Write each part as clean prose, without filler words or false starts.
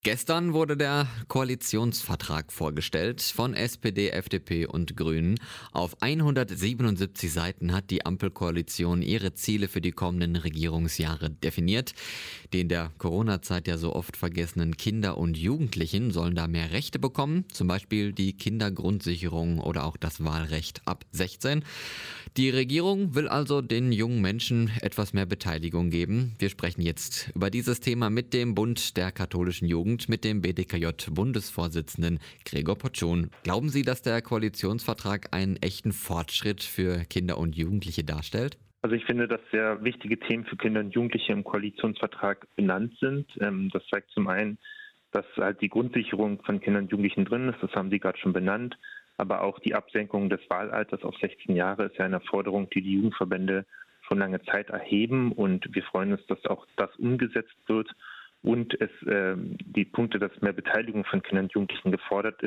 Gestern wurde der Koalitionsvertrag vorgestellt von SPD, FDP und Grünen. Auf 177 Seiten hat die Ampelkoalition ihre Ziele für die kommenden Regierungsjahre definiert. Die in der Corona-Zeit ja so oft vergessenen Kinder und Jugendlichen sollen da mehr Rechte bekommen, zum Beispiel die Kindergrundsicherung oder auch das Wahlrecht ab 16. Die Regierung will also den jungen Menschen etwas mehr Beteiligung geben. Wir sprechen jetzt über dieses Thema mit dem Bund der katholischen Jugend, mit dem BDKJ-Bundesvorsitzenden Gregor Potschun. Glauben Sie, dass der Koalitionsvertrag einen echten Fortschritt für Kinder und Jugendliche darstellt? Also ich finde, dass sehr wichtige Themen für Kinder und Jugendliche im Koalitionsvertrag benannt sind. Das zeigt zum einen, dass halt die Grundsicherung von Kindern und Jugendlichen drin ist, das haben Sie gerade schon benannt, aber auch die Absenkung des Wahlalters auf 16 Jahre ist ja eine Forderung, die die Jugendverbände schon lange Zeit erheben, und wir freuen uns, dass auch das umgesetzt wird und die Punkte, dass mehr Beteiligung von Kindern und Jugendlichen gefordert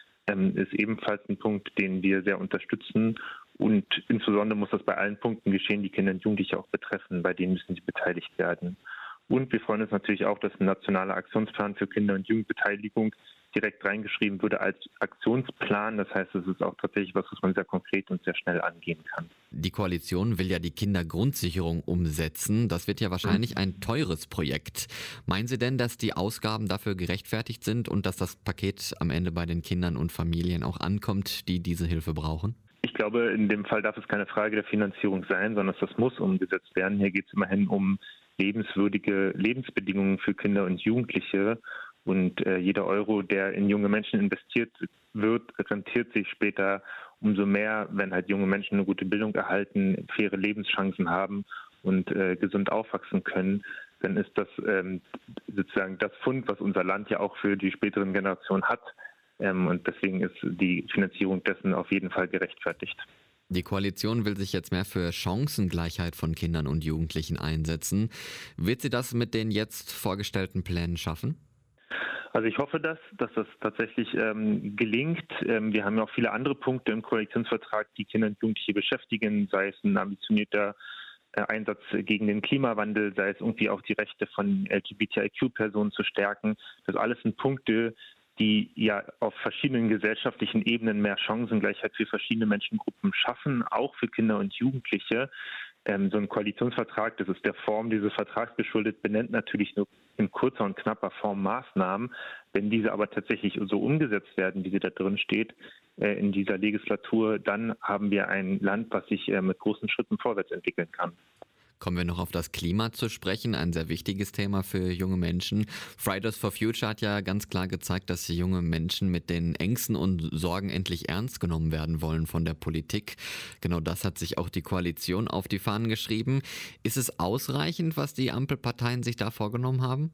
ist ebenfalls ein Punkt, den wir sehr unterstützen, und insbesondere muss das bei allen Punkten geschehen, die Kinder und Jugendliche auch betreffen, bei denen müssen sie beteiligt werden. Und wir freuen uns natürlich auch, dass ein nationaler Aktionsplan für Kinder- und Jugendbeteiligung direkt reingeschrieben wurde als Aktionsplan. Das heißt, es ist auch tatsächlich was man sehr konkret und sehr schnell angehen kann. Die Koalition will ja die Kindergrundsicherung umsetzen. Das wird ja wahrscheinlich ein teures Projekt. Meinen Sie denn, dass die Ausgaben dafür gerechtfertigt sind und dass das Paket am Ende bei den Kindern und Familien auch ankommt, die diese Hilfe brauchen? Ich glaube, in dem Fall darf es keine Frage der Finanzierung sein, sondern das muss umgesetzt werden. Hier geht es immerhin um lebenswürdige Lebensbedingungen für Kinder und Jugendliche. Und jeder Euro, der in junge Menschen investiert wird, rentiert sich später umso mehr, wenn halt junge Menschen eine gute Bildung erhalten, faire Lebenschancen haben und gesund aufwachsen können. Dann ist das sozusagen das Pfund, was unser Land ja auch für die späteren Generationen hat. Und deswegen ist die Finanzierung dessen auf jeden Fall gerechtfertigt. Die Koalition will sich jetzt mehr für Chancengleichheit von Kindern und Jugendlichen einsetzen. Wird sie das mit den jetzt vorgestellten Plänen schaffen? Also ich hoffe, dass das tatsächlich gelingt. Wir haben ja auch viele andere Punkte im Koalitionsvertrag, die Kinder und Jugendliche beschäftigen, sei es ein ambitionierter Einsatz gegen den Klimawandel, sei es irgendwie auch die Rechte von LGBTIQ-Personen zu stärken. Das alles sind Punkte, die ja auf verschiedenen gesellschaftlichen Ebenen mehr Chancengleichheit für verschiedene Menschengruppen schaffen, auch für Kinder und Jugendliche. So ein Koalitionsvertrag, das ist der Form dieses Vertrags geschuldet, benennt natürlich nur in kurzer und knapper Form Maßnahmen. Wenn diese aber tatsächlich so umgesetzt werden, wie sie da drin steht, in dieser Legislatur, dann haben wir ein Land, was sich mit großen Schritten vorwärts entwickeln kann. Kommen wir noch auf das Klima zu sprechen, ein sehr wichtiges Thema für junge Menschen. Fridays for Future hat ja ganz klar gezeigt, dass junge Menschen mit den Ängsten und Sorgen endlich ernst genommen werden wollen von der Politik. Genau das hat sich auch die Koalition auf die Fahnen geschrieben. Ist es ausreichend, was die Ampelparteien sich da vorgenommen haben?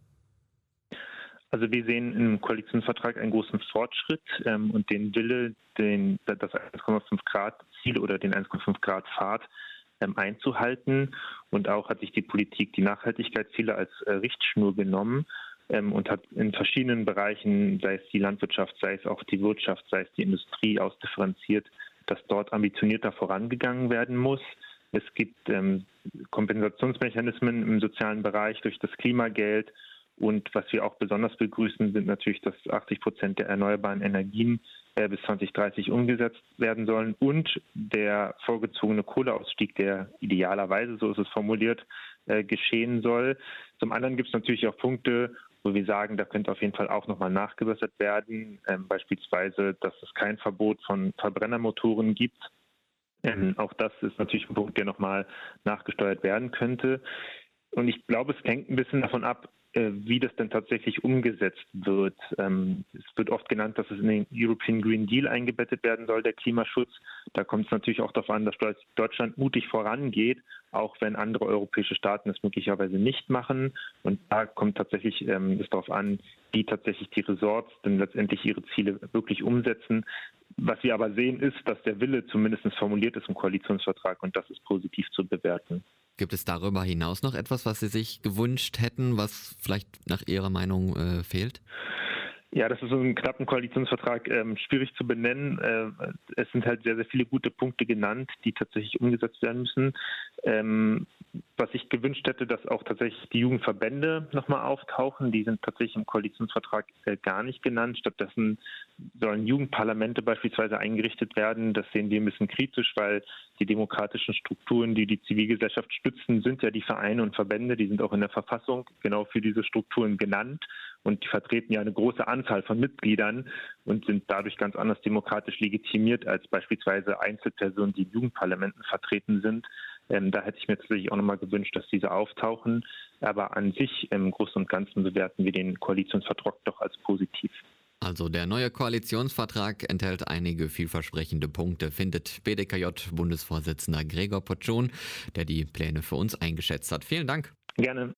Also wir sehen im Koalitionsvertrag einen großen Fortschritt und den Wille, das 1,5 Grad Ziel oder den 1,5 Grad Pfad einzuhalten. Und auch hat sich die Politik die Nachhaltigkeitsziele als Richtschnur genommen und hat in verschiedenen Bereichen, sei es die Landwirtschaft, sei es auch die Wirtschaft, sei es die Industrie, ausdifferenziert, dass dort ambitionierter vorangegangen werden muss. Es gibt Kompensationsmechanismen im sozialen Bereich durch das Klimageld. Und was wir auch besonders begrüßen, sind natürlich, dass 80% der erneuerbaren Energien bis 2030 umgesetzt werden sollen und der vorgezogene Kohleausstieg, der idealerweise, so ist es formuliert, geschehen soll. Zum anderen gibt es natürlich auch Punkte, wo wir sagen, da könnte auf jeden Fall auch nochmal nachgebessert werden, beispielsweise, dass es kein Verbot von Verbrennermotoren gibt. Auch das ist natürlich ein Punkt, der nochmal nachgesteuert werden könnte. Und ich glaube, es hängt ein bisschen davon ab, wie das denn tatsächlich umgesetzt wird. Es wird oft genannt, dass es in den European Green Deal eingebettet werden soll, der Klimaschutz. Da kommt es natürlich auch darauf an, dass Deutschland mutig vorangeht, auch wenn andere europäische Staaten es möglicherweise nicht machen. Und da kommt tatsächlich es darauf an, wie tatsächlich die Resorts denn letztendlich ihre Ziele wirklich umsetzen. Was wir aber sehen, ist, dass der Wille zumindest formuliert ist im Koalitionsvertrag, und das ist positiv zu bewerten. Gibt es darüber hinaus noch etwas, was Sie sich gewünscht hätten, was vielleicht nach Ihrer Meinung fehlt? Ja, das ist so einen knappen Koalitionsvertrag schwierig zu benennen. Es sind halt sehr, sehr viele gute Punkte genannt, die tatsächlich umgesetzt werden müssen. Was ich gewünscht hätte, dass auch tatsächlich die Jugendverbände nochmal auftauchen. Die sind tatsächlich im Koalitionsvertrag gar nicht genannt. Stattdessen sollen Jugendparlamente beispielsweise eingerichtet werden. Das sehen wir ein bisschen kritisch, weil die demokratischen Strukturen, die die Zivilgesellschaft stützen, sind ja die Vereine und Verbände. Die sind auch in der Verfassung genau für diese Strukturen genannt. Und die vertreten ja eine große Anzahl von Mitgliedern und sind dadurch ganz anders demokratisch legitimiert als beispielsweise Einzelpersonen, die in Jugendparlamenten vertreten sind. Da hätte ich mir tatsächlich auch nochmal gewünscht, dass diese auftauchen. Aber an sich im Großen und Ganzen bewerten wir den Koalitionsvertrag doch als positiv. Also der neue Koalitionsvertrag enthält einige vielversprechende Punkte, findet BDKJ-Bundesvorsitzender Gregor Potschun, der die Pläne für uns eingeschätzt hat. Vielen Dank. Gerne.